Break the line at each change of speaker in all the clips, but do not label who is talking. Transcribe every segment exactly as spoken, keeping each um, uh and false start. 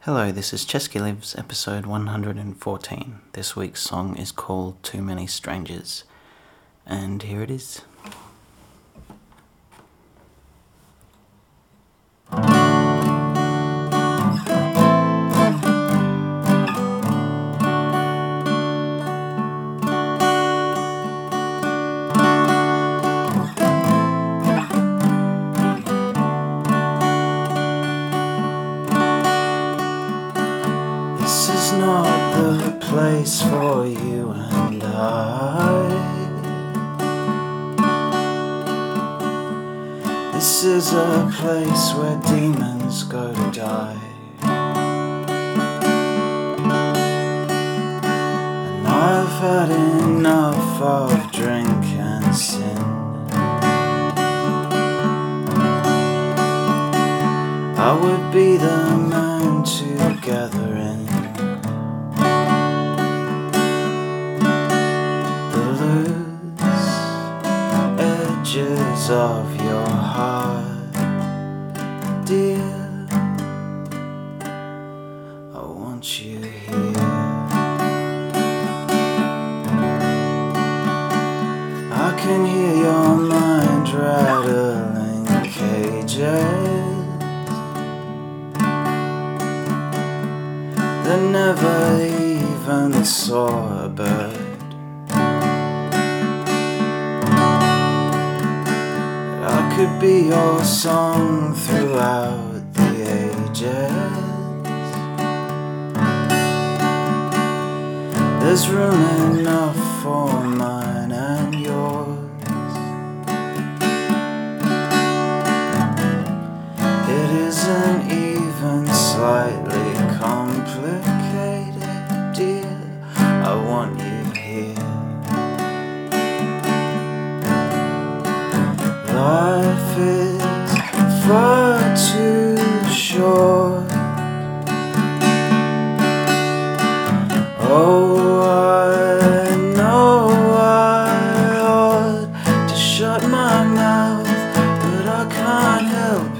Hello, this is Chesky Lives, episode one hundred fourteen. This week's song is called Too Many Strangers, and here it is. This is not the place for you and I. This is a place where demons go to die. And I've had enough of drink and sin. I would be the man to gather in edges of your heart, dear. I want you here. I can hear your mind rattling cages that never even saw a bird. I could be your song throughout the ages. There's room enough for mine and yours. It isn't even slightly complicated, dear. I want you here. Life is far too short. Oh, I know I ought to shut my mouth, but I can't help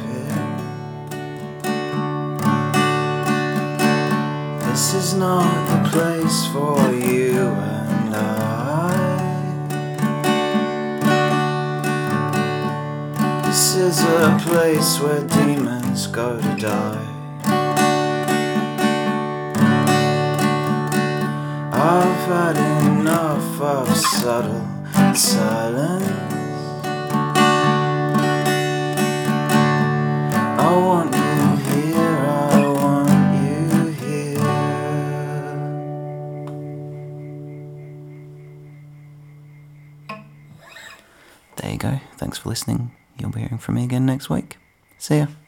it. This is not the place for you and I. This is a place where demons go to die. I've had enough of subtle silence. I want you here, I want you here. There you go. Thanks for listening. You'll be hearing from me again next week. See ya.